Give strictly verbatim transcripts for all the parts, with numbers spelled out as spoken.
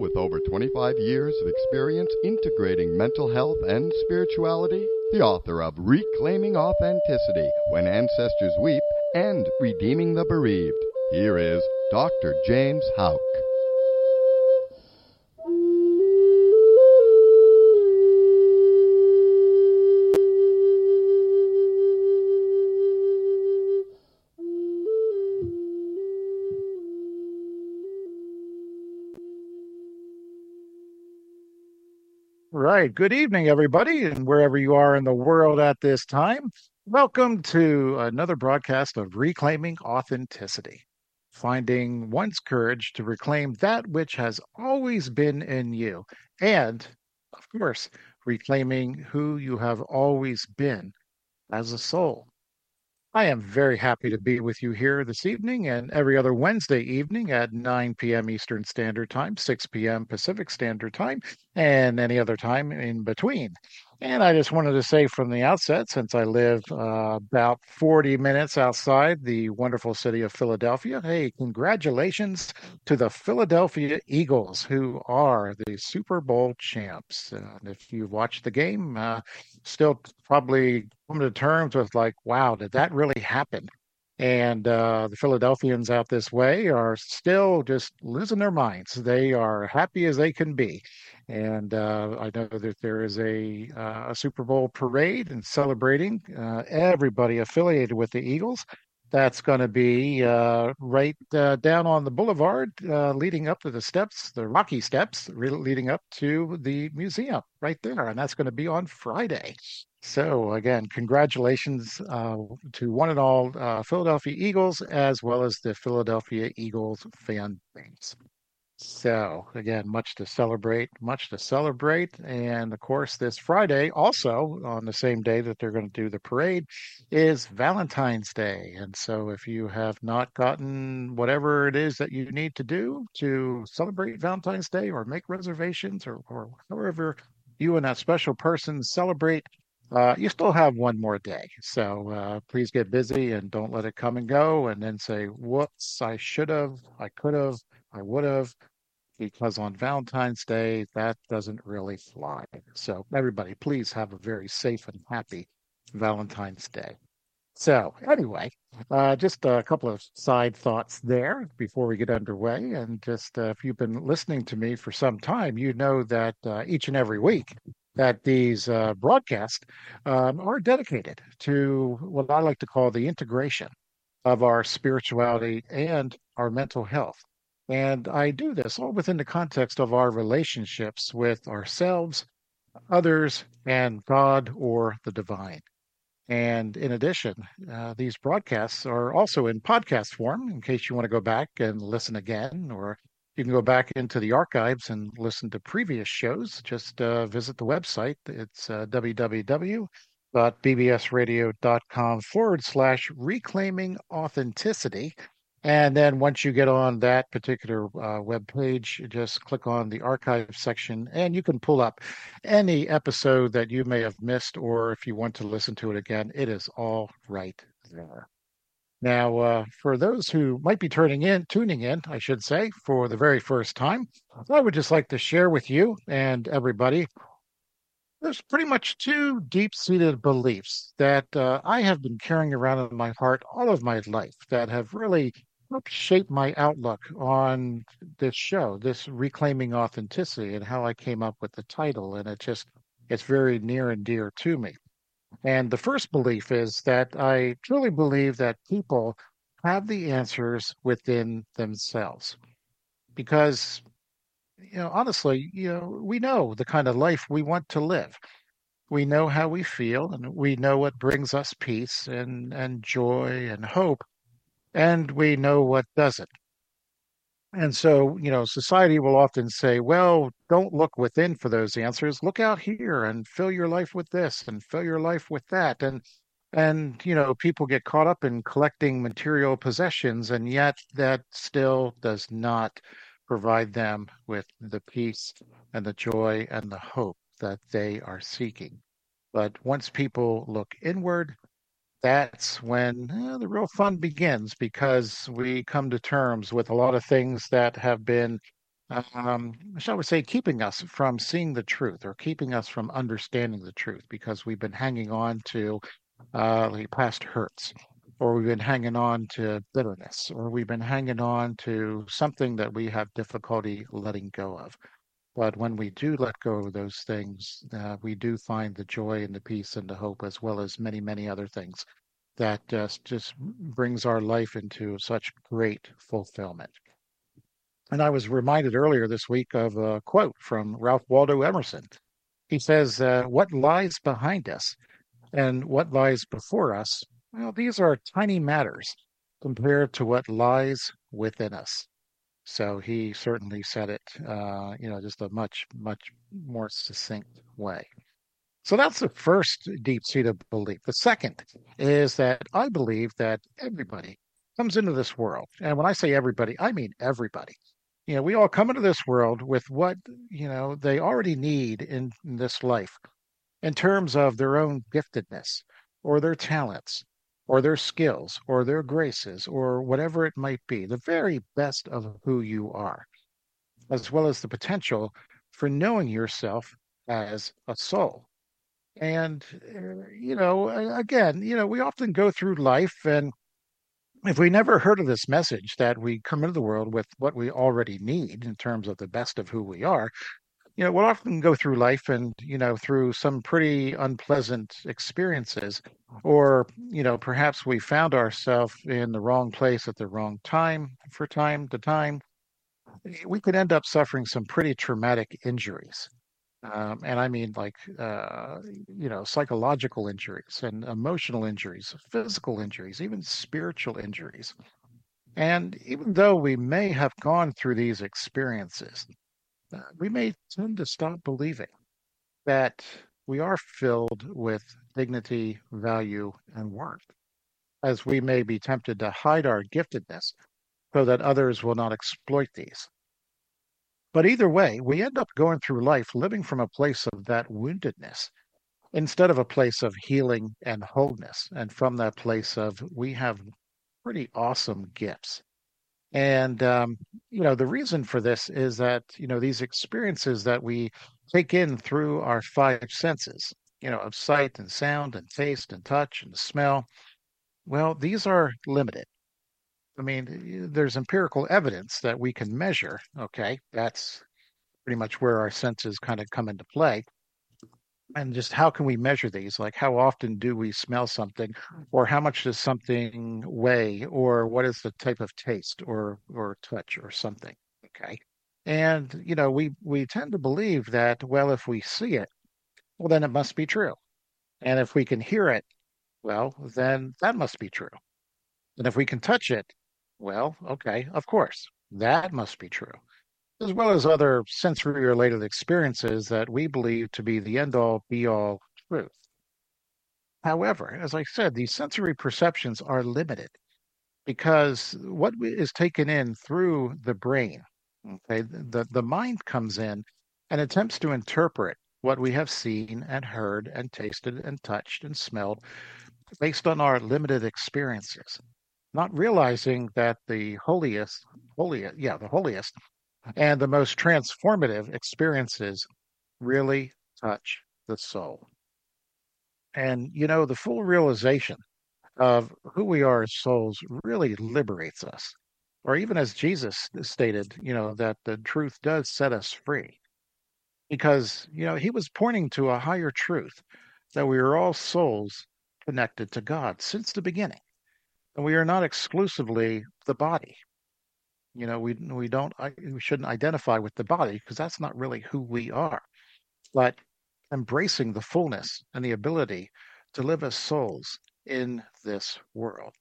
with over twenty-five years of experience integrating mental health and spirituality, the author of Reclaiming Authenticity, When Ancestors Weep, and Redeeming the Bereaved. Here is Doctor James Houck. Right. Good evening, everybody, and wherever you are in the world at this time. Welcome to another broadcast of Reclaiming Authenticity, finding one's courage to reclaim that which has always been in you, and, of course, reclaiming who you have always been as a soul. I am very happy to be with you here this evening and every other Wednesday evening at nine p.m. Eastern Standard Time, six p.m. Pacific Standard Time, and any other time in between. And I just wanted to say from the outset, since I live uh, about forty minutes outside the wonderful city of Philadelphia, hey, congratulations to the Philadelphia Eagles, who are the Super Bowl champs. Uh, if you've watched the game, uh, still probably come to terms with like, wow, did that really happen? And uh, the Philadelphians out this way are still just losing their minds. They are happy as they can be. And uh, I know that there is a, uh, a Super Bowl parade and celebrating uh, everybody affiliated with the Eagles. That's going to be uh, right uh, down on the boulevard uh, leading up to the steps, the Rocky Steps, re- leading up to the museum right there. And that's going to be on Friday. So, again, congratulations uh, to one and all uh, Philadelphia Eagles, as well as the Philadelphia Eagles fan base. So, again, much to celebrate, much to celebrate. And of course, this Friday, also on the same day that they're going to do the parade, is Valentine's Day. And so, if you have not gotten whatever it is that you need to do to celebrate Valentine's Day or make reservations or, or however you and that special person celebrate, uh, you still have one more day. So uh, please get busy and don't let it come and go and then say, whoops, I should have, I could have, I would have, because on Valentine's Day, that doesn't really fly. So everybody, please have a very safe and happy Valentine's Day. So anyway, uh, just a couple of side thoughts there before we get underway. And just uh, if you've been listening to me for some time, you know that uh, each and every week that these uh, broadcasts um, are dedicated to what I like to call the integration of our spirituality and our mental health. And I do this all within the context of our relationships with ourselves, others, and God or the divine. And in addition, uh, these broadcasts are also in podcast form in case you want to go back and listen again, or you can go back into the archives and listen to previous shows. Just uh, visit the website. It's uh, www.bbsradio.com forward slash reclaiming authenticity. And then once you get on that particular uh, web page, you just click on the archive section and you can pull up any episode that you may have missed, or if you want to listen to it again, it is all right there. Now, uh, for those who might be turning in, tuning in, I should say, for the very first time, I would just like to share with you and everybody. There's pretty much two deep-seated beliefs that uh, I have been carrying around in my heart all of my life that have really helped shape my outlook on this show, this Reclaiming Authenticity, and how I came up with the title. And it just, it's very near and dear to me. And the first belief is that I truly believe that people have the answers within themselves. Because, you know, honestly, you know, we know the kind of life we want to live. We know how we feel, and we know what brings us peace and, and joy and hope, and we know what doesn't. And so, you know, society will often say, well, don't look within for those answers. Look out here and fill your life with this and fill your life with that. And and you know, people get caught up in collecting material possessions, and yet that still does not provide them with the peace and the joy and the hope that they are seeking. But once people look inward, that's when eh, the real fun begins, because we come to terms with a lot of things that have been um, shall we say, keeping us from seeing the truth or keeping us from understanding the truth because we've been hanging on to uh, like past hurts, or we've been hanging on to bitterness, or we've been hanging on to something that we have difficulty letting go of. But when we do let go of those things, uh, we do find the joy and the peace and the hope, as well as many, many other things that just just brings our life into such great fulfillment. And I was reminded earlier this week of a quote from Ralph Waldo Emerson. He says, uh, "What lies behind us and what lies before us, well, these are tiny matters compared to what lies within us." So he certainly said it, uh, you know, just a much, much more succinct way. So that's the first deep-seated belief. The second is that I believe that everybody comes into this world. And when I say everybody, I mean everybody. You know, we all come into this world with what, you know, they already need in, in this life in terms of their own giftedness or their talents or their skills or their graces or whatever it might be, the very best of who you are, as well as the potential for knowing yourself as a soul. And, uh, you know, a- again, you know, we often go through life, and if we never heard of this message that we come into the world with what we already need in terms of the best of who we are, you know, we'll often go through life and, you know, through some pretty unpleasant experiences, or, you know, perhaps we found ourselves in the wrong place at the wrong time for time to time. We could end up suffering some pretty traumatic injuries. Um, and I mean, like, uh, you know, psychological injuries and emotional injuries, physical injuries, even spiritual injuries. And even though we may have gone through these experiences, uh, we may tend to stop believing that we are filled with dignity, value, and worth, as we may be tempted to hide our giftedness so that others will not exploit these. But either way, we end up going through life living from a place of that woundedness instead of a place of healing and wholeness. And from that place of we have pretty awesome gifts. And, um, you know, the reason for this is that, you know, these experiences that we take in through our five senses, you know, of sight and sound and taste and touch and smell, well, these are limited. I mean, there's empirical evidence that we can measure. Okay. That's pretty much where our senses kind of come into play. And just how can we measure these? Like, how often do we smell something, or how much does something weigh, or what is the type of taste or or touch or something? Okay. And you know, we we tend to believe that, well, if we see it, well, then it must be true. And if we can hear it, well, then that must be true. And if we can touch it, well, okay, of course, that must be true, as well as other sensory related experiences that we believe to be the end all be all truth. However, as I said, these sensory perceptions are limited because what we- is taken in through the brain, okay, the, the mind comes in and attempts to interpret what we have seen and heard and tasted and touched and smelled based on our limited experiences, not realizing that the holiest, holiest, yeah, the holiest and the most transformative experiences really touch the soul. And, you know, the full realization of who we are as souls really liberates us. Or even as Jesus stated, you know, that the truth does set us free. Because, you know, he was pointing to a higher truth that we are all souls connected to God since the beginning. And we are not exclusively the body. You know, we we don't we shouldn't identify with the body because that's not really who we are. But embracing the fullness and the ability to live as souls in this world.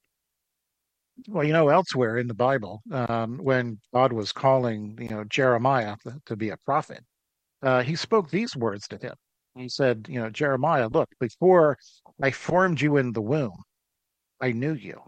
Well, you know, elsewhere in the Bible, um, when God was calling, you know, Jeremiah to be a prophet, uh, he spoke these words to him. He said, you know, Jeremiah, look, before I formed you in the womb, I knew you.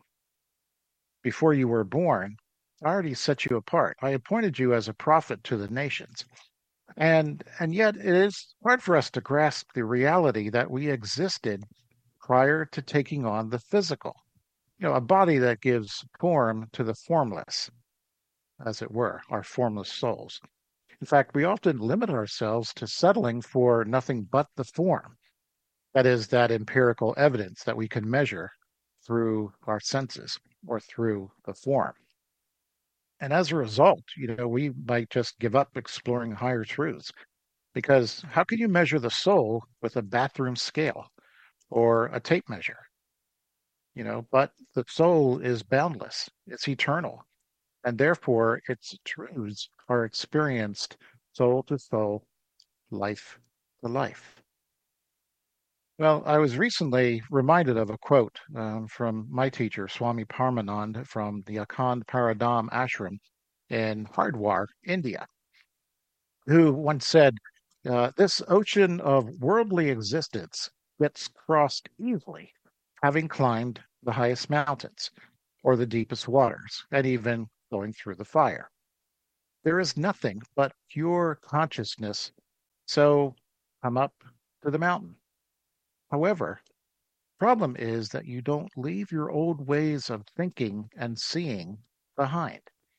Before you were born, I already set you apart. I appointed you as a prophet to the nations. And and yet it is hard for us to grasp the reality that we existed prior to taking on the physical. You know, a body that gives form to the formless, as it were, our formless souls. In fact, we often limit ourselves to settling for nothing but the form. That is, that empirical evidence that we can measure through our senses or through the form. And as a result, you know, we might just give up exploring higher truths because how can you measure the soul with a bathroom scale or a tape measure? You know, but the soul is boundless, it's eternal, and therefore its truths are experienced soul to soul, life to life. Well, I was recently reminded of a quote um, from my teacher, Swami Parmanand, from the Akhand Paradam Ashram in Hardwar, India, who once said, uh, This ocean of worldly existence gets crossed easily, having climbed the highest mountains or the deepest waters, and even going through the fire. There is nothing but pure consciousness, so come up to the mountain. However, problem is that you don't leave your old ways of thinking and seeing behind.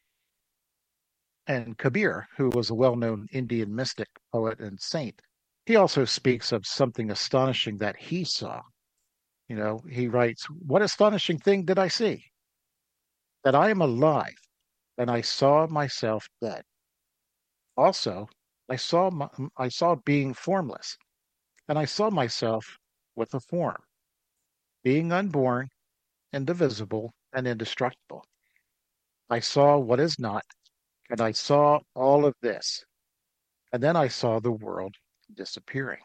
And Kabir, who was a well known Indian mystic, poet, and saint, he also speaks of something astonishing that he saw. You know, he writes, What astonishing thing did I see? That I am alive and I saw myself dead. Also, I saw my, I saw being formless, and I saw myself with a form, being unborn, indivisible, and indestructible. I saw what is not, and I saw all of this, and then I saw the world disappearing.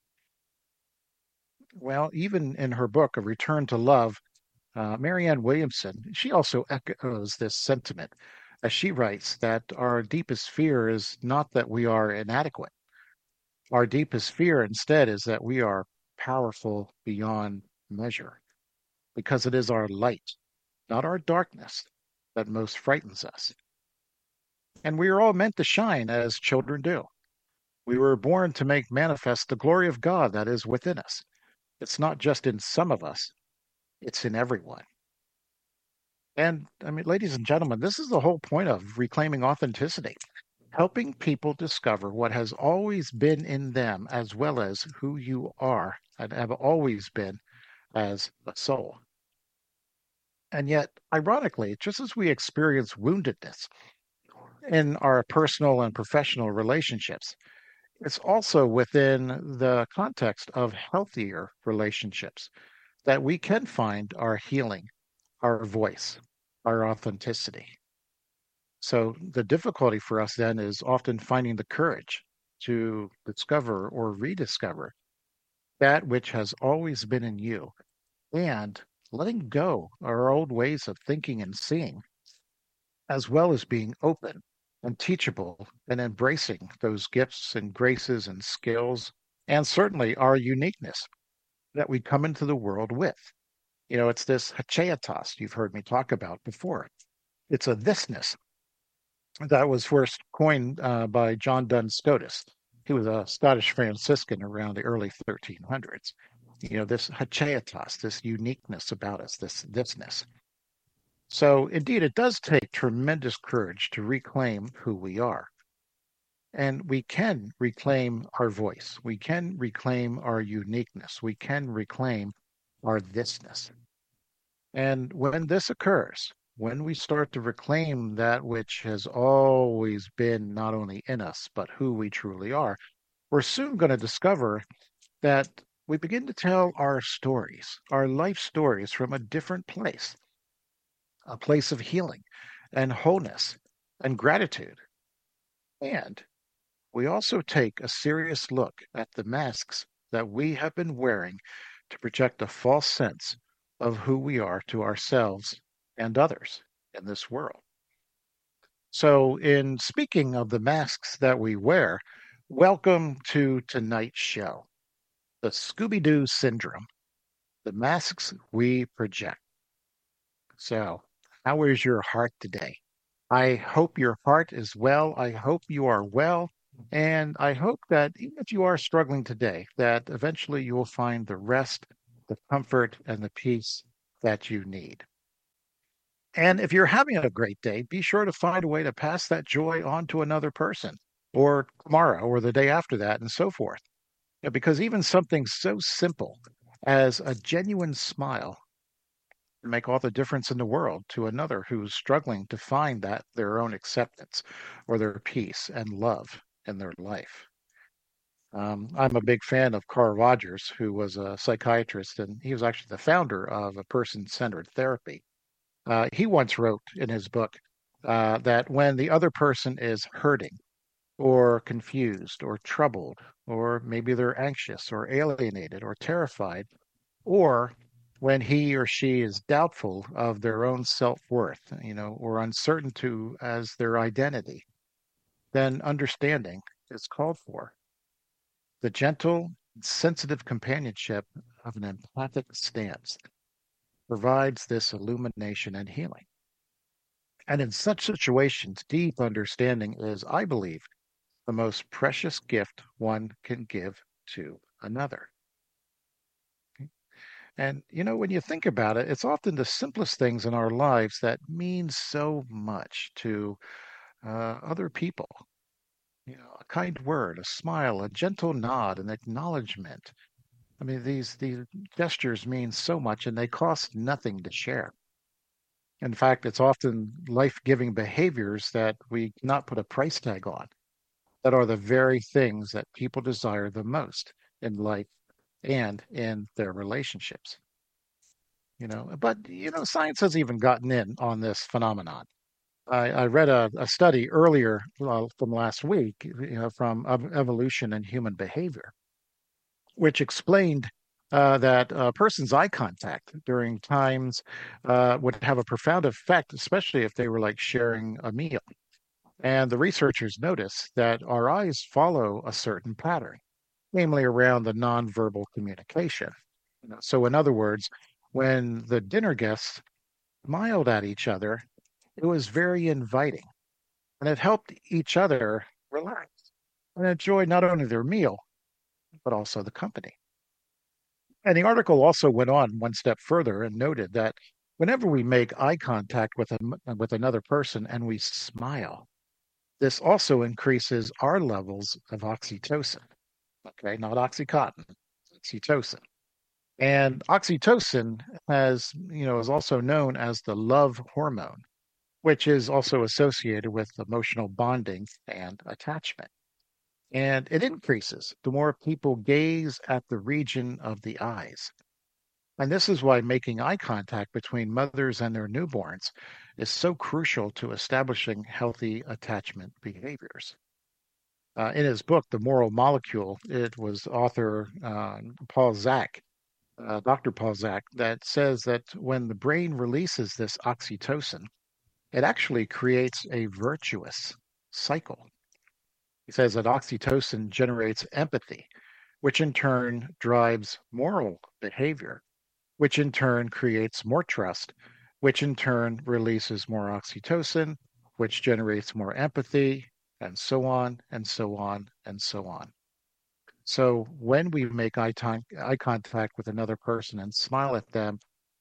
Well, even in her book, A Return to Love, uh, Marianne Williamson, she also echoes this sentiment as she writes that our deepest fear is not that we are inadequate. Our deepest fear instead is that we are powerful beyond measure, because it is our light, not our darkness, that most frightens us. And we are all meant to shine as children do. We were born to make manifest the glory of God that is within us. It's not just in some of us, it's in everyone. And I mean, ladies and gentlemen, this is the whole point of reclaiming authenticity, helping people discover what has always been in them as well as who you are and have always been as a soul. And yet, ironically, just as we experience woundedness in our personal and professional relationships, it's also within the context of healthier relationships that we can find our healing, our voice, our authenticity. So the difficulty for us then is often finding the courage to discover or rediscover that which has always been in you and letting go our old ways of thinking and seeing, as well as being open and teachable and embracing those gifts and graces and skills, and certainly our uniqueness that we come into the world with. You know, it's this hacheatas you've heard me talk about before. It's a thisness that was first coined uh, by John Duns Scotus. He was a Scottish Franciscan around the early thirteen hundreds. You know, this hacheatas, this uniqueness about us, this thisness. So, indeed, it does take tremendous courage to reclaim who we are. And we can reclaim our voice. We can reclaim our uniqueness. We can reclaim our thisness. And when this occurs, when we start to reclaim that which has always been not only in us, but who we truly are, we're soon going to discover that we begin to tell our stories, our life stories from a different place, a place of healing and wholeness and gratitude. And we also take a serious look at the masks that we have been wearing to project a false sense of who we are to ourselves and others in this world. So, in speaking of the masks that we wear, welcome to tonight's show, the Scooby-Doo syndrome, the masks we project. So, how is your heart today? I hope your heart is well. I hope you are well. And I hope that even if you are struggling today, that eventually you will find the rest, the comfort, and the peace that you need. And if you're having a great day, be sure to find a way to pass that joy on to another person. or tomorrow or the day after that and so forth. You know, because even something so simple as a genuine smile can make all the difference in the world to another who's struggling to find that their own acceptance or their peace and love in their life. Um, I'm a big fan of Carl Rogers, who was a psychiatrist, and he was actually the founder of a person-centered therapy. Uh, he once wrote in his book uh, that when the other person is hurting or confused or troubled, or maybe they're anxious or alienated or terrified, or when he or she is doubtful of their own self-worth, you know, or uncertain to as their identity, then understanding is called for. The gentle, sensitive companionship of an empathic stance provides this illumination and healing. And in such situations, deep understanding is, I believe, the most precious gift one can give to another. And, you know, when you think about it, it's often the simplest things in our lives that mean so much to uh, other people. You know, a kind word, a smile, a gentle nod, an acknowledgement. I mean, these these gestures mean so much and they cost nothing to share. In fact, it's often life-giving behaviors that we cannot put a price tag on, that are the very things that people desire the most in life and in their relationships. You know, but you know, science has even gotten in on this phenomenon. I, I read a, a study earlier uh, from last week, you know, from ev- evolution and human behavior, which explained uh, that a person's eye contact during times uh, would have a profound effect, especially if they were like sharing a meal. And the researchers noticed that our eyes follow a certain pattern, namely around the nonverbal communication. You know, so, in other words, when the dinner guests smiled at each other, it was very inviting, and it helped each other relax and enjoy not only their meal, but also the company. And the article also went on one step further and noted that whenever we make eye contact with a, with another person and we smile, this also increases our levels of oxytocin. Okay, not oxycontin, oxytocin. And oxytocin has, you know, is also known as the love hormone, which is also associated with emotional bonding and attachment. And it increases the more people gaze at the region of the eyes. And this is why making eye contact between mothers and their newborns is so crucial to establishing healthy attachment behaviors. Uh, in his book, The Moral Molecule, it was author uh, Paul Zak, uh, Doctor Paul Zak, that says that when the brain releases this oxytocin, it actually creates a virtuous cycle. He says that oxytocin generates empathy, which in turn drives moral behavior, which in turn creates more trust, which in turn releases more oxytocin, which generates more empathy, and so on and so on and so on. So when we make eye, time, eye contact with another person and smile at them,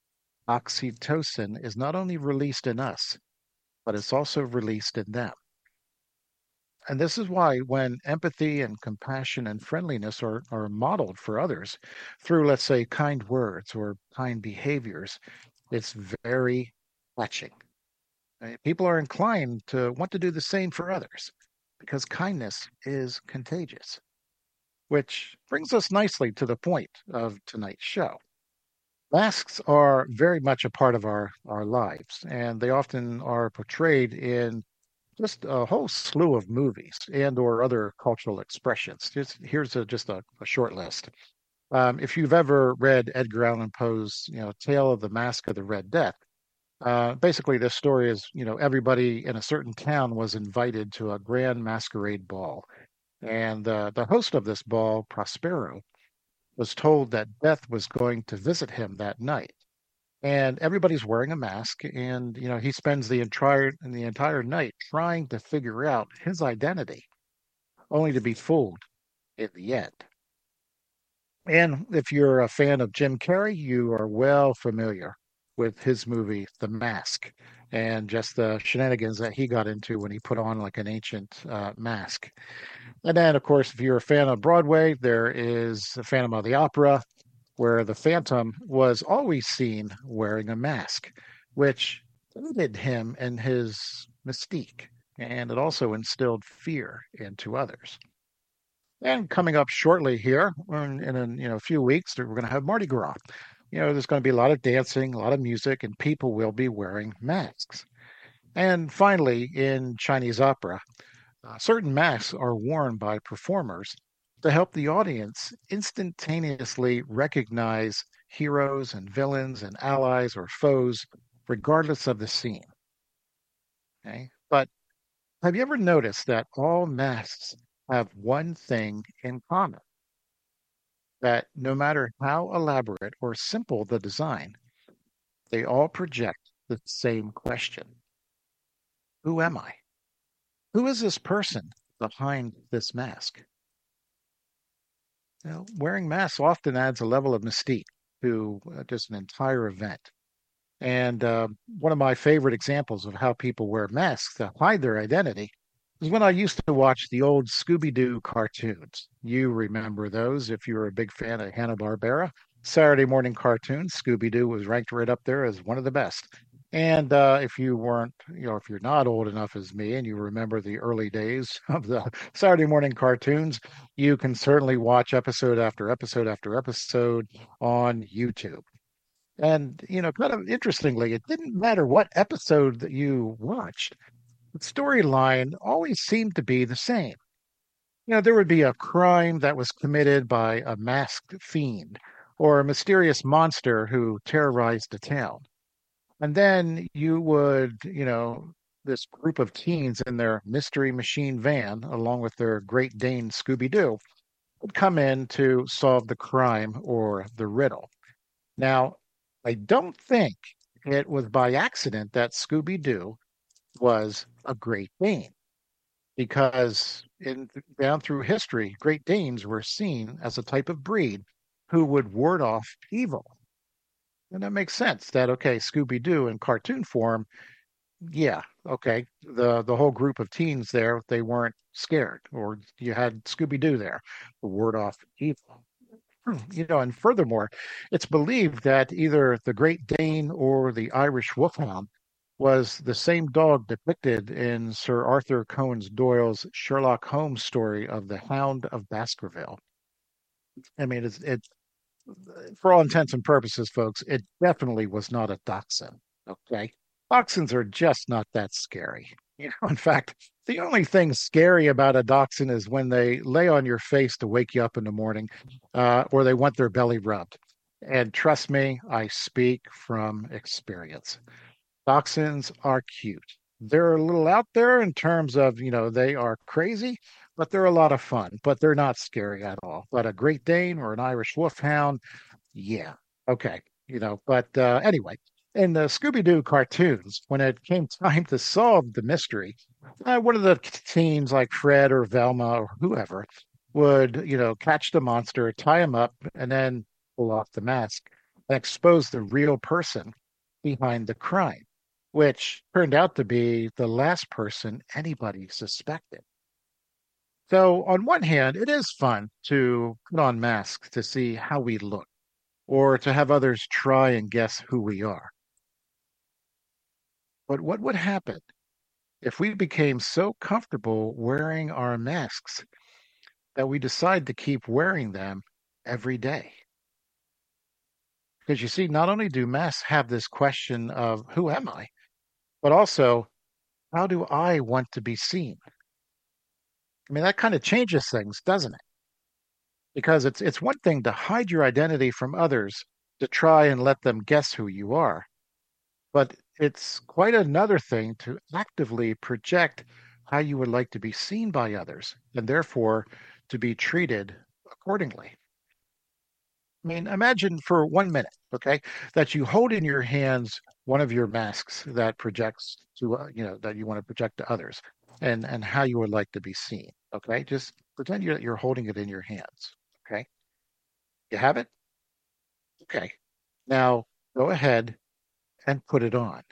oxytocin is not only released in us, but it's also released in them. And this is why when empathy and compassion and friendliness are, are modeled for others through, let's say, kind words or kind behaviors, it's very touching. Right? People are inclined to want to do the same for others because kindness is contagious, which brings us nicely to the point of tonight's show. Masks are very much a part of our, our lives, and they often are portrayed in just a whole slew of movies and or other cultural expressions. Just here's a, just a, a short list. Um, if you've ever read Edgar Allan Poe's, you know, Tale of the Mask of the Red Death, uh, basically this story is, you know, everybody in a certain town was invited to a grand masquerade ball, and uh, the host of this ball, Prospero, was told that Death was going to visit him that night. And everybody's wearing a mask, and you know he spends the entire the entire night trying to figure out his identity, only to be fooled in the end. And if you're a fan of Jim Carrey, you are well familiar with his movie The Mask and just the shenanigans that he got into when he put on like an ancient uh, mask. And then, of course, if you're a fan of Broadway, there is the Phantom of the Opera, where the Phantom was always seen wearing a mask, which aided him in his mystique, and it also instilled fear into others. And coming up shortly here, in, in a you know, few weeks, we're going to have Mardi Gras. You know, there's going to be a lot of dancing, a lot of music, and people will be wearing masks. And finally, in Chinese opera, uh, certain masks are worn by performers to help the audience instantaneously recognize heroes and villains and allies or foes, regardless of the scene. Okay? But have you ever noticed that all masks have one thing in common? That no matter how elaborate or simple the design, they all project the same question. Who am I? Who is this person behind this mask? You know, wearing masks often adds a level of mystique to uh, just an entire event. And uh, one of my favorite examples of how people wear masks to hide their identity is when I used to watch the old Scooby-Doo cartoons. You remember those if you were a big fan of Hanna-Barbera. Saturday morning cartoons, Scooby-Doo was ranked right up there as one of the best. And uh, if you weren't, you know, if you're not old enough as me and you remember the early days of the Saturday morning cartoons, you can certainly watch episode after episode after episode on YouTube. And, you know, kind of interestingly, it didn't matter what episode that you watched, the storyline always seemed to be the same. You know, there would be a crime that was committed by a masked fiend or a mysterious monster who terrorized the town. And then you would, you know, this group of teens in their mystery machine van, along with their Great Dane Scooby Doo, would come in to solve the crime or the riddle. Now, I don't think it was by accident that Scooby Doo was a Great Dane, because in down through history, Great Danes were seen as a type of breed who would ward off evil. And that makes sense that, okay, Scooby Doo in cartoon form, yeah, okay, the, the whole group of teens there, they weren't scared, or you had Scooby Doo there to ward off evil. Hmm, You know, and furthermore, it's believed that either the Great Dane or the Irish Wolfhound was the same dog depicted in Sir Arthur Conan Doyle's Sherlock Holmes story of the Hound of Baskerville. I mean, it's, it, for all intents and purposes, folks, it definitely was not a dachshund. Okay. Dachshunds are just not that scary. You know, in fact, the only thing scary about a dachshund is when they lay on your face to wake you up in the morning, uh, or they want their belly rubbed. And trust me, I speak from experience. Dachshunds are cute. They're a little out there in terms of, you know, they are crazy, but they're a lot of fun, but they're not scary at all. But a Great Dane or an Irish Wolfhound, yeah, okay, you know, but uh, anyway, in the Scooby-Doo cartoons, when it came time to solve the mystery, uh, one of the teens like Fred or Velma or whoever would, you know, catch the monster, tie him up, and then pull off the mask and expose the real person behind the crime, which turned out to be the last person anybody suspected. So, on one hand, it is fun to put on masks to see how we look or to have others try and guess who we are. But what would happen if we became so comfortable wearing our masks that we decide to keep wearing them every day? Because you see, not only do masks have this question of who am I, but also how do I want to be seen? I mean, that kind of changes things, doesn't it? Because it's it's one thing to hide your identity from others to try and let them guess who you are, but it's quite another thing to actively project how you would like to be seen by others and therefore to be treated accordingly. I mean, imagine for one minute, okay, that you hold in your hands one of your masks that projects to, uh, you know, that you want to project to others, and and how you would like to be seen. Okay, just pretend you're you're holding it in your hands. Okay, you have it. Okay, now go ahead and put it on.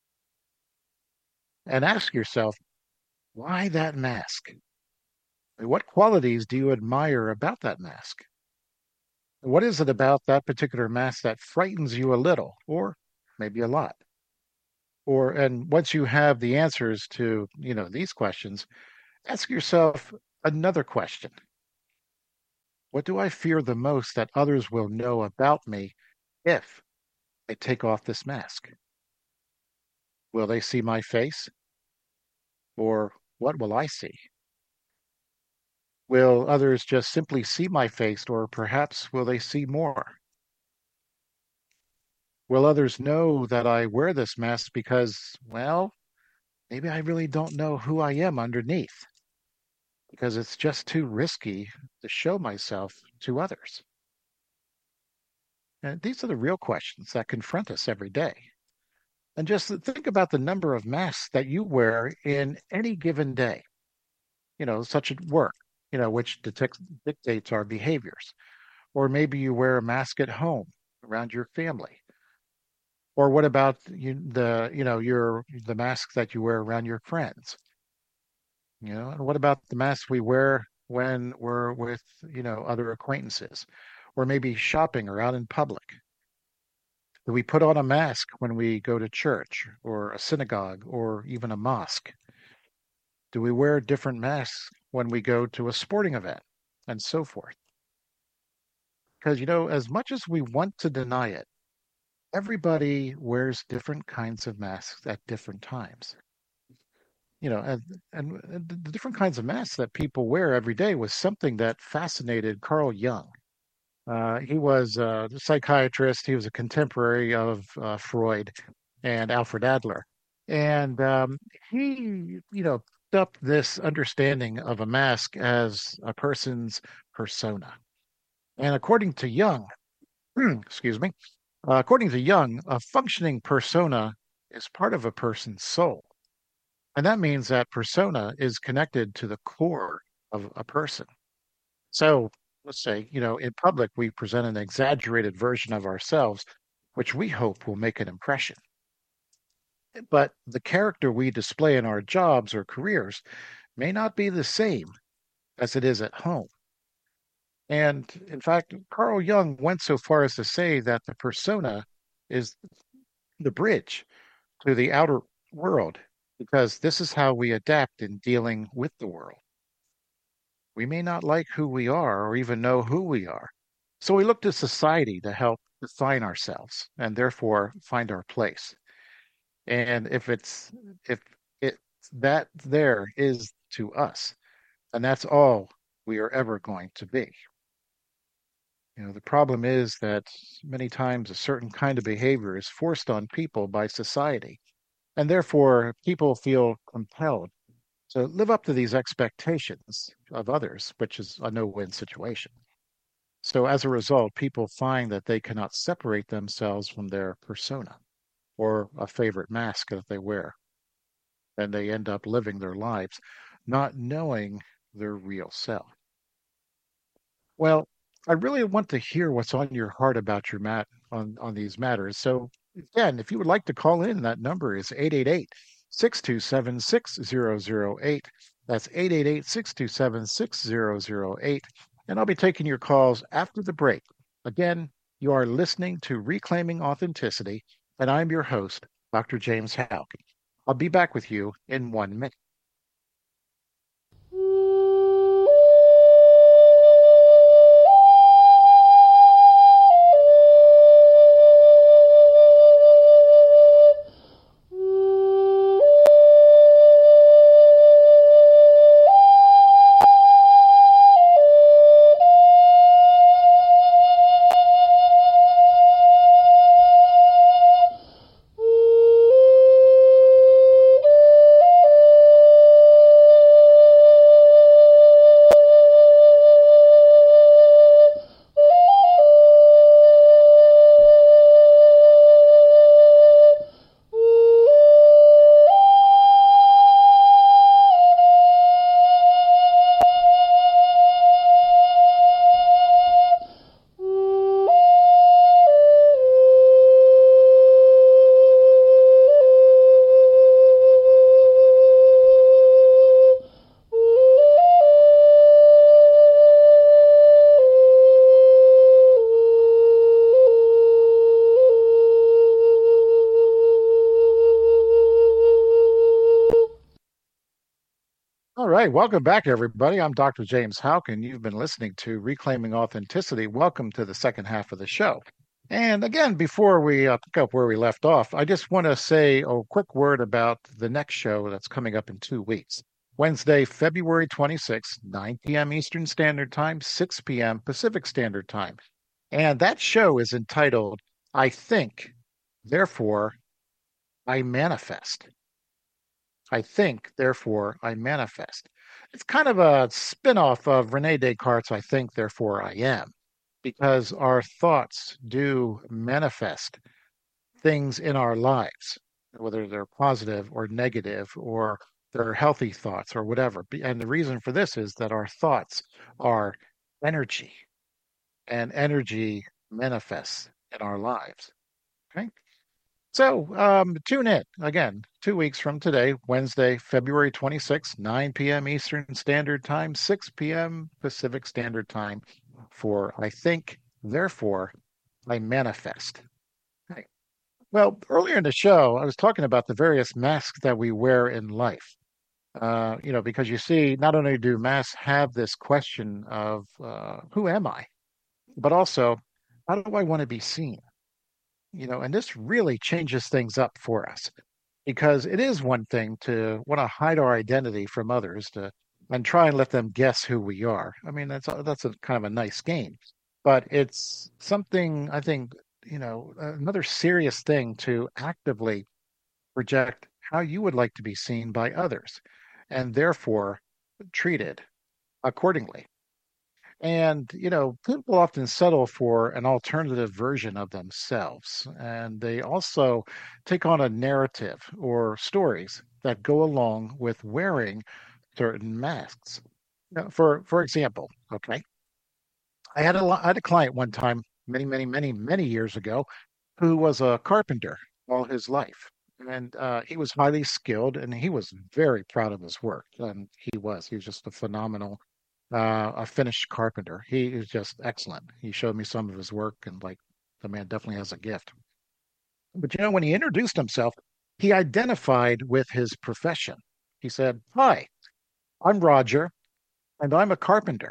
And ask yourself, why that mask? What qualities do you admire about that mask? What is it about that particular mask that frightens you a little, or maybe a lot? Or, and once you have the answers to, you know, these questions, ask yourself another question. What do I fear the most that others will know about me if I take off this mask? Will they see my face? Or what will I see? Will others just simply see my face, or perhaps will they see more? Will others know that I wear this mask because, well, maybe I really don't know who I am underneath, because it's just too risky to show myself to others? And these are the real questions that confront us every day. And just think about the number of masks that you wear in any given day, you know, such at work, you know, which detects, dictates our behaviors. Or maybe you wear a mask at home around your family. Or what about you, the, you know, your the masks that you wear around your friends? You know, and what about the masks we wear when we're with, you know, other acquaintances, or maybe shopping or out in public? Do we put on a mask when we go to church or a synagogue or even a mosque? Do we wear different masks when we go to a sporting event and so forth? Because, you know, as much as we want to deny it, everybody wears different kinds of masks at different times. You know, and, and, and the different kinds of masks that people wear every day was something that fascinated Carl Jung. Uh, he was a psychiatrist. He was a contemporary of uh, Freud and Alfred Adler. And um, he, you know, picked up this understanding of a mask as a person's persona. And according to Jung, excuse me, uh, according to Jung, a functioning persona is part of a person's soul. And that means that persona is connected to the core of a person. So let's say, you know, in public, we present an exaggerated version of ourselves, which we hope will make an impression. But the character we display in our jobs or careers may not be the same as it is at home. And in fact, Carl Jung went so far as to say that the persona is the bridge to the outer world, because this is how we adapt in dealing with the world. We may not like who we are or even know who we are. So we look to society to help define ourselves and therefore find our place. And if it's if it that there is to us, and that's all we are ever going to be. You know, the problem is that many times a certain kind of behavior is forced on people by society, and therefore people feel compelled to live up to these expectations of others, which is a no-win situation. So as a result, people find that they cannot separate themselves from their persona or a favorite mask that they wear. And they end up living their lives not knowing their real self. Well, I really want to hear what's on your heart about your mat on, on these matters. So again, if you would like to call in, that number is eight eight eight, six two seven, six zero zero eight. That's eight eight eight, six two seven, six zero zero eight. And I'll be taking your calls after the break. Again, you are listening to Reclaiming Authenticity, and I'm your host, Doctor James Houck. I'll be back with you in one minute. right, welcome back, everybody. I'm doctor James Houck, and you've been listening to Reclaiming Authenticity. Welcome to the second half of the show. And again, before we uh, pick up where we left off, I just want to say a quick word about the next show that's coming up in two weeks. Wednesday, February twenty-sixth, nine p.m. Eastern Standard Time, six p.m. Pacific Standard Time. And that show is entitled, I Think, Therefore I Manifest. I think, therefore I manifest. It's kind of a spin-off of Rene Descartes' I think, therefore I am, because our thoughts do manifest things in our lives, whether they're positive or negative or they're healthy thoughts or whatever. And the reason for this is that our thoughts are energy, and energy manifests in our lives. Okay. So um, tune in again two weeks from today, Wednesday, February twenty-sixth, nine p.m. Eastern Standard Time, six p.m. Pacific Standard Time for I Think, Therefore I Manifest. Okay. Well, earlier in the show, I was talking about the various masks that we wear in life. Uh, you know, because you see, not only do masks have this question of uh, who am I, but also how do I want to be seen? You know, and this really changes things up for us because it is one thing to want to hide our identity from others to and try and let them guess who we are. I mean, that's a, that's a kind of a nice game, but it's something I think, you know, another serious thing to actively project how you would like to be seen by others and therefore treated accordingly. And, you know, people often settle for an alternative version of themselves. And they also take on a narrative or stories that go along with wearing certain masks. Now, for for example, okay, I had a I had a client one time, many, many, many, many years ago, who was a carpenter all his life. And uh, he was highly skilled and he was very proud of his work. And he was, he was just a phenomenal uh, a finished carpenter. He is just excellent. He showed me some of his work, and like the man definitely has a gift. But you know, when he introduced himself, he identified with his profession. He said, "Hi, I'm Roger, and I'm a carpenter."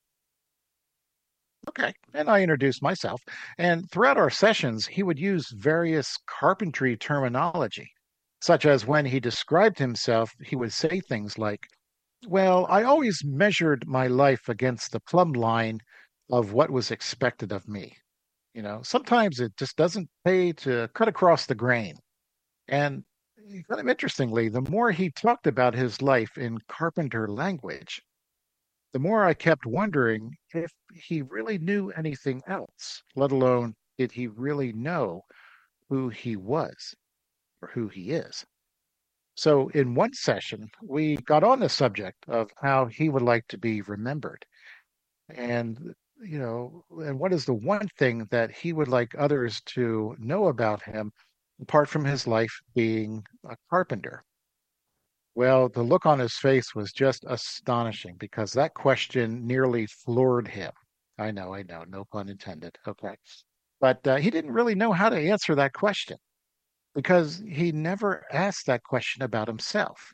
Okay. And I introduced myself. And throughout our sessions, he would use various carpentry terminology, such as when he described himself, he would say things like, well, I always measured my life against the plumb line of what was expected of me. You know, sometimes it just doesn't pay to cut across the grain. And kind of interestingly, the more he talked about his life in carpenter language, the more I kept wondering if he really knew anything else, let alone did he really know who he was or who he is. So, in one session, we got on the subject of how he would like to be remembered. And, you know, and what is the one thing that he would like others to know about him, apart from his life being a carpenter? Well, the look on his face was just astonishing because that question nearly floored him. I know, I know, no pun intended. Okay. But uh, he didn't really know how to answer that question because he never asked that question about himself.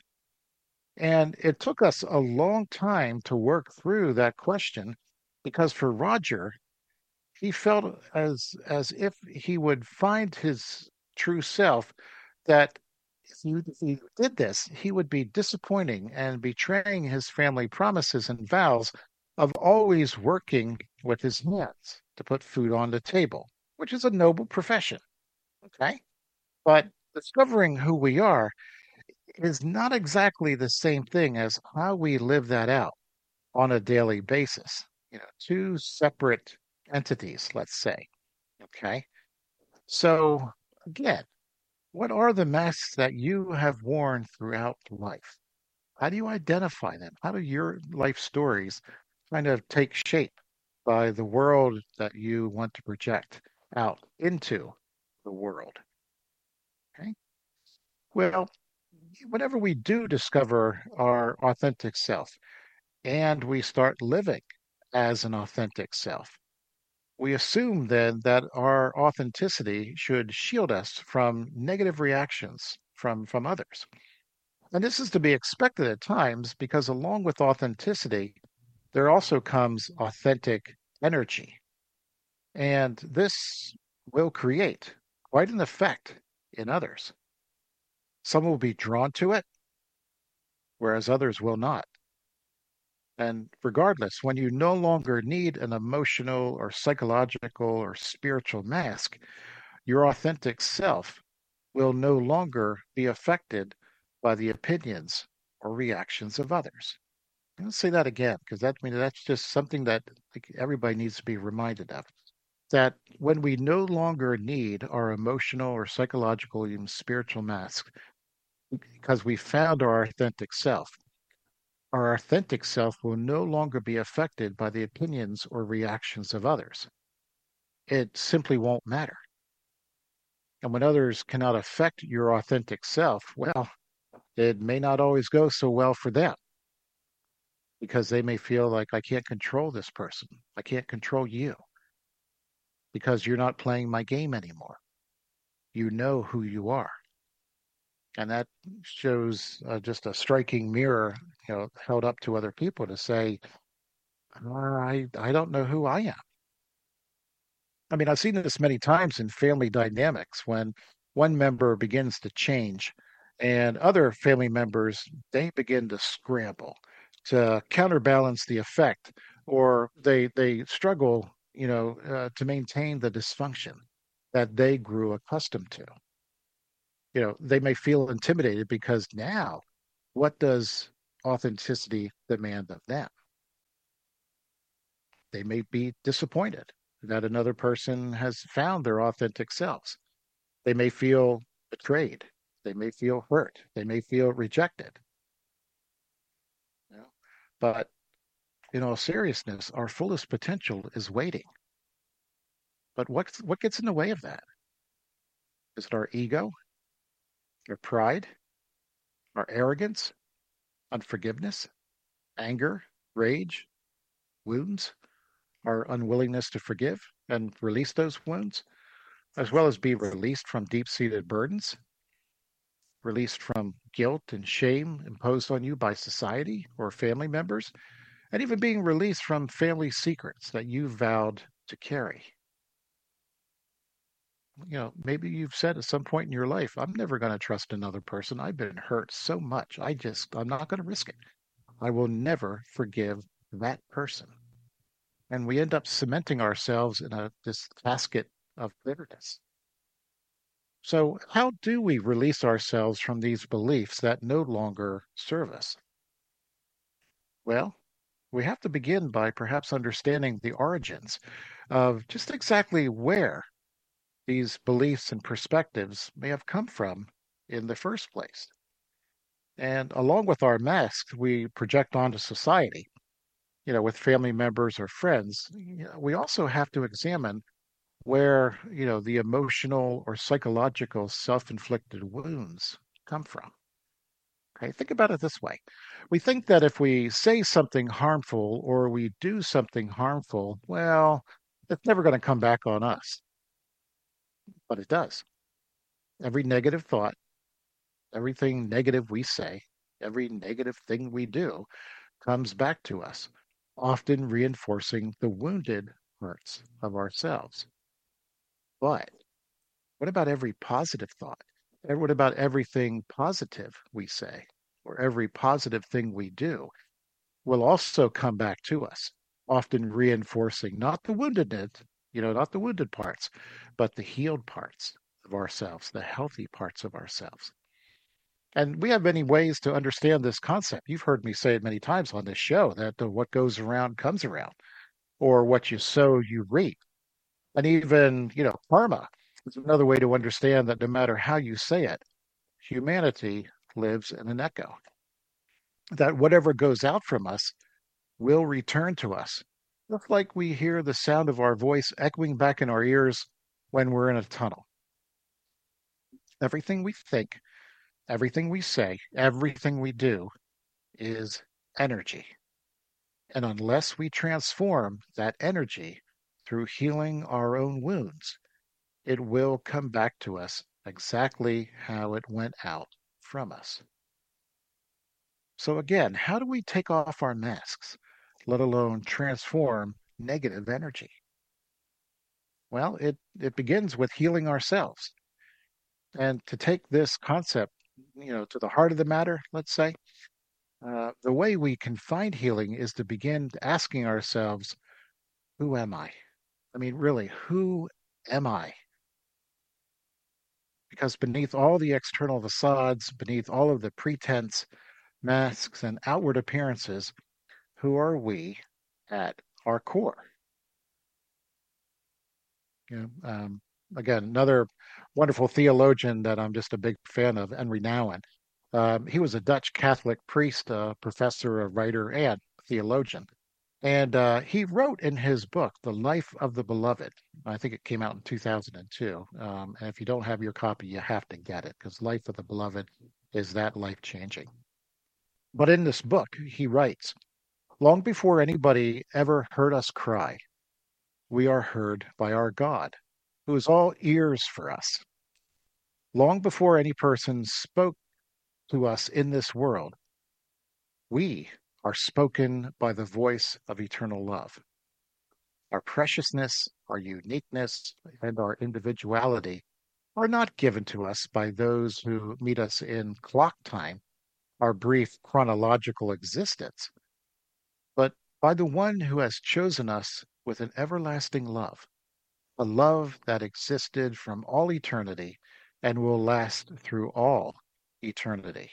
And it took us a long time to work through that question because for Roger, he felt as as if he would find his true self that if he, if he did this, he would be disappointing and betraying his family promises and vows of always working with his hands to put food on the table, which is a noble profession. Okay. But discovering who we are is not exactly the same thing as how we live that out on a daily basis. You know, two separate entities, let's say. Okay. So, again, what are the masks that you have worn throughout life? How do you identify them? How do your life stories kind of take shape by the world that you want to project out into the world? Okay. Well, whenever we do discover our authentic self and we start living as an authentic self, we assume then that our authenticity should shield us from negative reactions from, from others. And this is to be expected at times because along with authenticity, there also comes authentic energy. And this will create quite an effect in others. Some will be drawn to it, whereas others will not. And regardless, when you no longer need an emotional or psychological or spiritual mask, your authentic self will no longer be affected by the opinions or reactions of others. I'm going to say that again because that I mean that's just something that like, everybody needs to be reminded of. That when we no longer need our emotional or psychological, even spiritual masks, because we found our authentic self, our authentic self will no longer be affected by the opinions or reactions of others. It simply won't matter. And when others cannot affect your authentic self, well, it may not always go so well for them because they may feel like, I can't control this person. I can't control you because you're not playing my game anymore. You know who you are. And that shows uh, just a striking mirror, you know, held up to other people to say, I, I don't know who I am. I mean, I've seen this many times in family dynamics when one member begins to change and other family members, they begin to scramble to counterbalance the effect, or they they struggle, you know, uh, to maintain the dysfunction that they grew accustomed to. You know, they may feel intimidated because now what does authenticity demand of them? They may be disappointed that another person has found their authentic selves. They may feel betrayed. They may feel hurt. They may feel rejected. You know? But in all seriousness, our fullest potential is waiting. But what's, what gets in the way of that? Is it our ego, our pride, our arrogance, unforgiveness, anger, rage, wounds, our unwillingness to forgive and release those wounds, as well as be released from deep seated burdens, released from guilt and shame imposed on you by society or family members, and even being released from family secrets that you vowed to carry. You know, maybe you've said at some point in your life, I'm never going to trust another person. I've been hurt so much. I just, I'm not going to risk it. I will never forgive that person. And we end up cementing ourselves in a this casket of bitterness. So, how do we release ourselves from these beliefs that no longer serve us? Well, we have to begin by perhaps understanding the origins of just exactly where these beliefs and perspectives may have come from in the first place. And along with our masks, we project onto society, you know, with family members or friends. You know, we also have to examine where, you know, the emotional or psychological self-inflicted wounds come from. Okay, think about it this way. We think that if we say something harmful or we do something harmful, well, it's never going to come back on us. But it does. Every negative thought, everything negative we say, every negative thing we do comes back to us, often reinforcing the wounded parts of ourselves. But what about every positive thought? And what about everything positive we say or every positive thing we do will also come back to us, often reinforcing not the woundedness, you know, not the wounded parts, but the healed parts of ourselves, the healthy parts of ourselves. And we have many ways to understand this concept. You've heard me say it many times on this show that uh, what goes around comes around, or what you sow, you reap. And even, you know, karma is another way to understand that no matter how you say it, humanity lives in an echo. That whatever goes out from us will return to us. Just like we hear the sound of our voice echoing back in our ears when we're in a tunnel. Everything we think, everything we say, everything we do is energy. And unless we transform that energy through healing our own wounds, it will come back to us exactly how it went out from us. So, again, how do we take off our masks, let alone transform negative energy? Well, it, it begins with healing ourselves. And to take this concept, you know, to the heart of the matter, let's say, uh, the way we can find healing is to begin asking ourselves, who am I? I mean, really, who am I? Because beneath all the external facades, beneath all of the pretense, masks, and outward appearances, who are we at our core? You know, um, again, another wonderful theologian that I'm just a big fan of, Henry Nouwen. Um, he was a Dutch Catholic priest, uh, professor, a writer, and theologian. And uh, he wrote in his book, The Life of the Beloved. I think it came out in two thousand two. Um, and if you don't have your copy, you have to get it because Life of the Beloved is that life changing. But in this book, he writes, long before anybody ever heard us cry, we are heard by our God, who is all ears for us. Long before any person spoke to us in this world, we are spoken by the voice of eternal love. Our preciousness, our uniqueness, and our individuality are not given to us by those who meet us in clock time, our brief chronological existence, but by the one who has chosen us with an everlasting love, a love that existed from all eternity and will last through all eternity.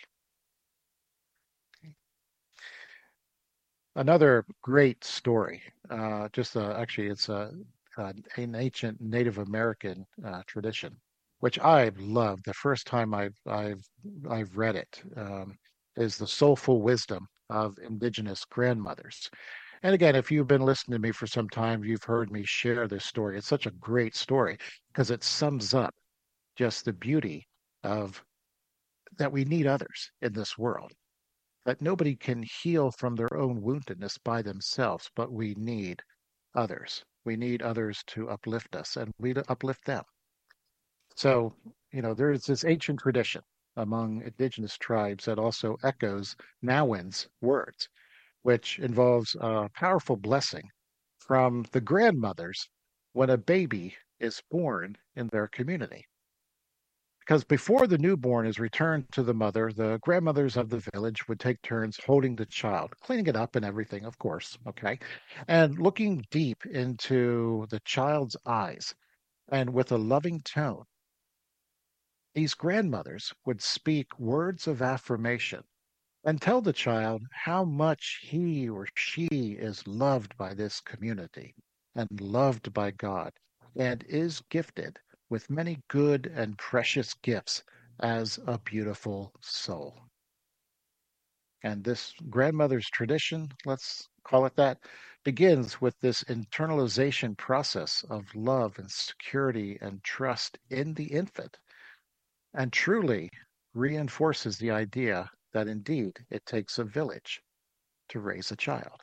Another great story, uh, just uh, actually, it's a, uh, an ancient Native American uh, tradition, which I've loved. The first time I've I've I've read it um, is the soulful wisdom of indigenous grandmothers. And again, if you've been listening to me for some time, you've heard me share this story. It's such a great story because it sums up just the beauty of that we need others in this world, that nobody can heal from their own woundedness by themselves, but we need others. We need others to uplift us and we to uplift them. So, you know, there's this ancient tradition among indigenous tribes that also echoes Nouwen's words, which involves a powerful blessing from the grandmothers when a baby is born in their community. Because before the newborn is returned to the mother, the grandmothers of the village would take turns holding the child, cleaning it up and everything, of course, okay, and looking deep into the child's eyes. And with a loving tone, these grandmothers would speak words of affirmation and tell the child how much he or she is loved by this community and loved by God and is gifted with many good and precious gifts as a beautiful soul. And this grandmother's tradition, let's call it that, begins with this internalization process of love and security and trust in the infant and truly reinforces the idea that indeed it takes a village to raise a child.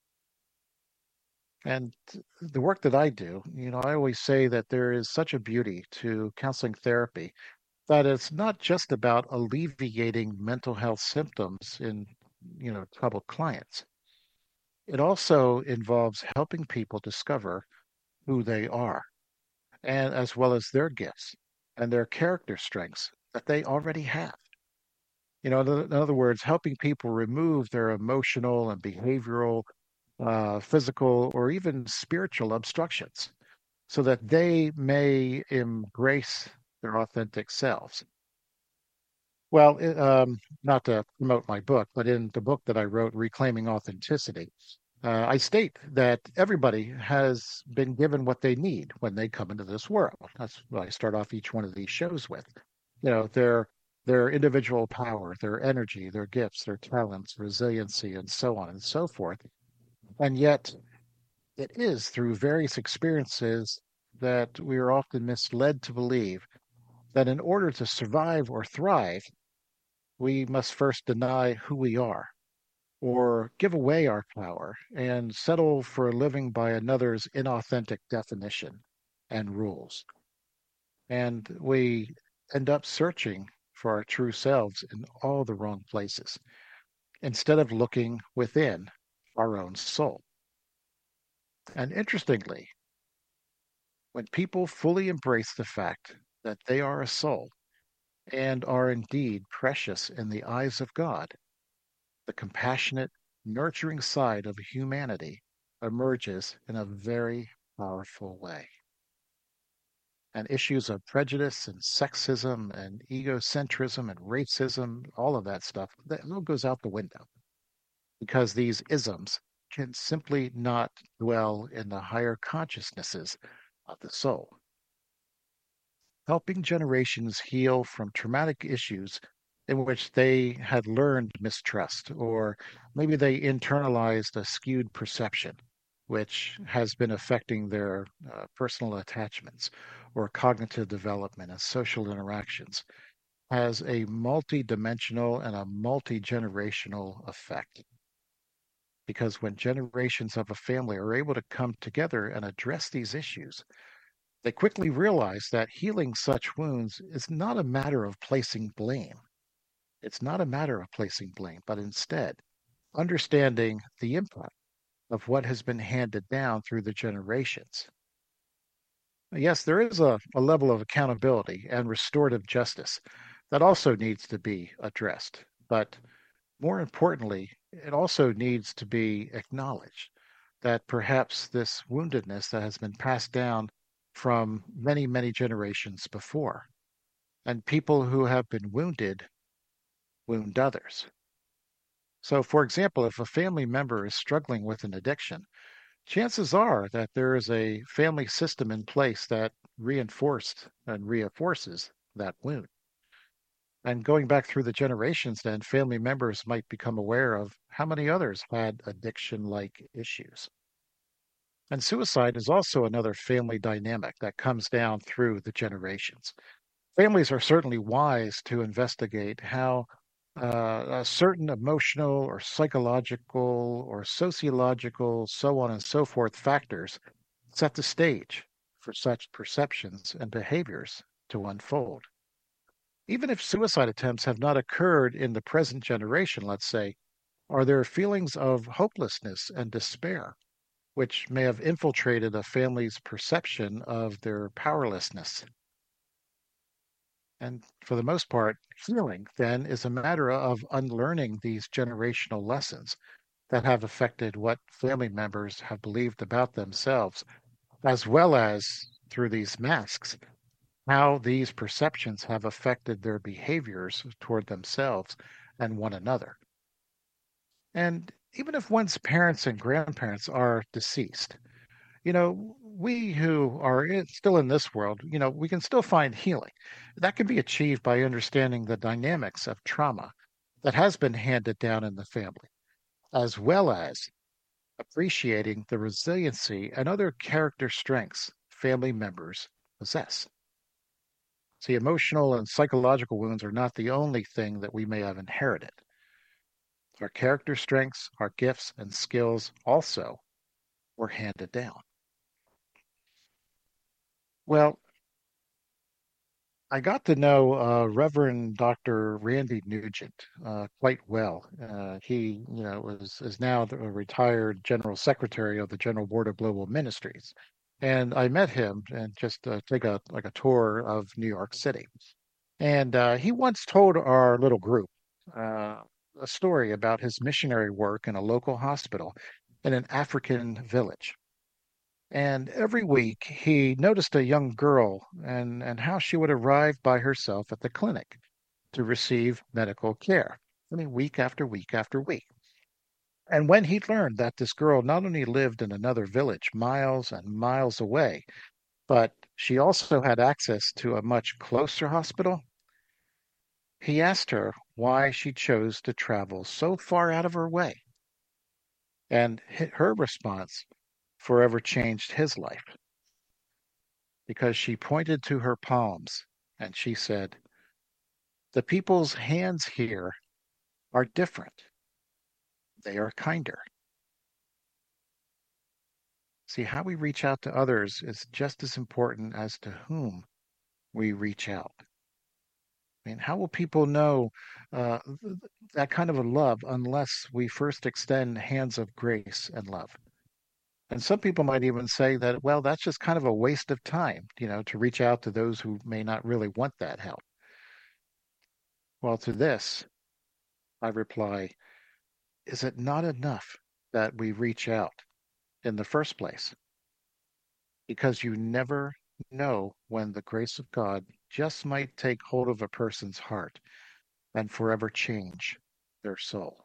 And the work that I do, you know, I always say that there is such a beauty to counseling therapy that it's not just about alleviating mental health symptoms in, you know, troubled clients. It also involves helping people discover who they are and as well as their gifts and their character strengths that they already have. You know, in other words, helping people remove their emotional and behavioral, uh, physical, or even spiritual obstructions so that they may embrace their authentic selves. Well, it, um, not to promote my book, but in the book that I wrote, Reclaiming Authenticity, uh, I state that everybody has been given what they need when they come into this world. That's what I start off each one of these shows with. You know, their their individual power, their energy, their gifts, their talents, resiliency, and so on and so forth. And yet, it is through various experiences that we are often misled to believe that in order to survive or thrive, we must first deny who we are or give away our power and settle for living by another's inauthentic definition and rules. And we end up searching for our true selves in all the wrong places. instead of looking within our own soul. And interestingly, when people fully embrace the fact that they are a soul and are indeed precious in the eyes of God, the compassionate, nurturing side of humanity emerges in a very powerful way. And issues of prejudice and sexism and egocentrism and racism, all of that stuff, that all goes out the window because these isms can simply not dwell in the higher consciousnesses of the soul. Helping generations heal from traumatic issues in which they had learned mistrust, or maybe they internalized a skewed perception, which has been affecting their uh, personal attachments or cognitive development and social interactions, has a multi-dimensional and a multi-generational effect. Because when generations of a family are able to come together and address these issues, they quickly realize that healing such wounds is not a matter of placing blame. It's not a matter of placing blame, but instead understanding the impact of what has been handed down through the generations. Yes, there is a, a level of accountability and restorative justice that also needs to be addressed. But more importantly, it also needs to be acknowledged that perhaps this woundedness that has been passed down from many, many generations before, and people who have been wounded wound others. So, for example, if a family member is struggling with an addiction, chances are that there is a family system in place that reinforced and reinforces that wound. And going back through the generations, then family members might become aware of how many others had addiction like issues. And suicide is also another family dynamic that comes down through the generations. Families are certainly wise to investigate how uh, a certain emotional or psychological or sociological, so on and so forth, factors set the stage for such perceptions and behaviors to unfold. Even if suicide attempts have not occurred in the present generation, let's say, are there feelings of hopelessness and despair, which may have infiltrated a family's perception of their powerlessness? And for the most part, healing then is a matter of unlearning these generational lessons that have affected what family members have believed about themselves, as well as through these masks, how these perceptions have affected their behaviors toward themselves and one another. And even if one's parents and grandparents are deceased, you know, we who are in, still in this world, you know, we can still find healing. That can be achieved by understanding the dynamics of trauma that has been handed down in the family, as well as appreciating the resiliency and other character strengths family members possess. See, emotional and psychological wounds are not the only thing that we may have inherited. Our character strengths, our gifts, and skills also were handed down. Well, I got to know uh, Reverend Doctor Randy Nugent uh, quite well. Uh, he, you know, is is now the retired General Secretary of the General Board of Global Ministries, and I met him and just uh, take a like a tour of New York City. And uh, he once told our little group uh, a story about his missionary work in a local hospital in an African village. And every week he noticed a young girl and, and how she would arrive by herself at the clinic to receive medical care. I mean, week after week after week. And when he learned that this girl not only lived in another village miles and miles away, but she also had access to a much closer hospital, he asked her why she chose to travel so far out of her way. And her response forever changed his life because she pointed to her palms and she said, "The people's hands here are different. They are kinder." See, how we reach out to others is just as important as to whom we reach out. I mean, how will people know uh, that kind of a love unless we first extend hands of grace and love? And some people might even say that, well, that's just kind of a waste of time, you know, to reach out to those who may not really want that help. Well, to this, I reply, is it not enough that we reach out in the first place? Because you never know when the grace of God just might take hold of a person's heart and forever change their soul.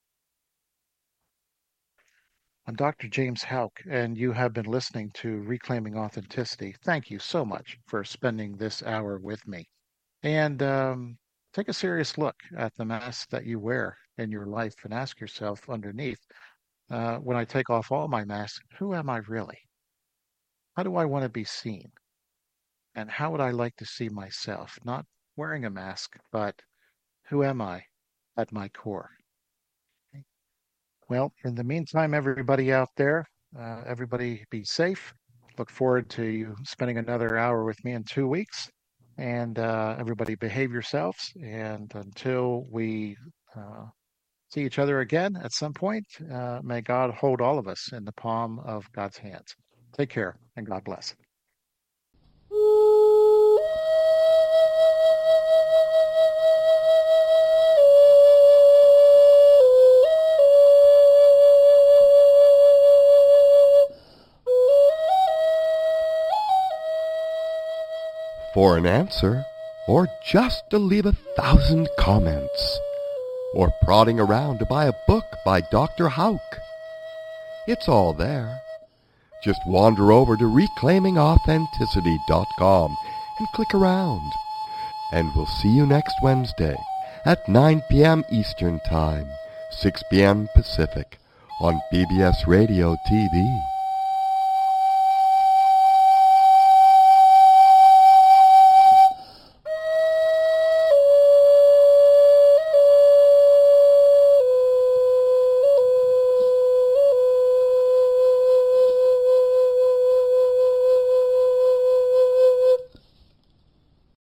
I'm Doctor James Houck, and you have been listening to Reclaiming Authenticity. Thank you so much for spending this hour with me. And um, take a serious look at the mask that you wear in your life and ask yourself underneath, uh, when I take off all my masks, who am I really? How do I want to be seen? And how would I like to see myself? Not wearing a mask, but who am I at my core? Well, in the meantime, everybody out there, uh, everybody be safe. Look forward to you spending another hour with me in two weeks. And uh, everybody behave yourselves. And until we uh, see each other again at some point, uh, may God hold all of us in the palm of God's hands. Take care and God bless. For an answer, or just to leave a thousand comments, or prodding around to buy a book by Doctor Houck, it's all there. Just wander over to reclaiming authenticity dot com and click around. And we'll see you next Wednesday at nine p.m. Eastern Time, six p.m. Pacific on B B S Radio T V.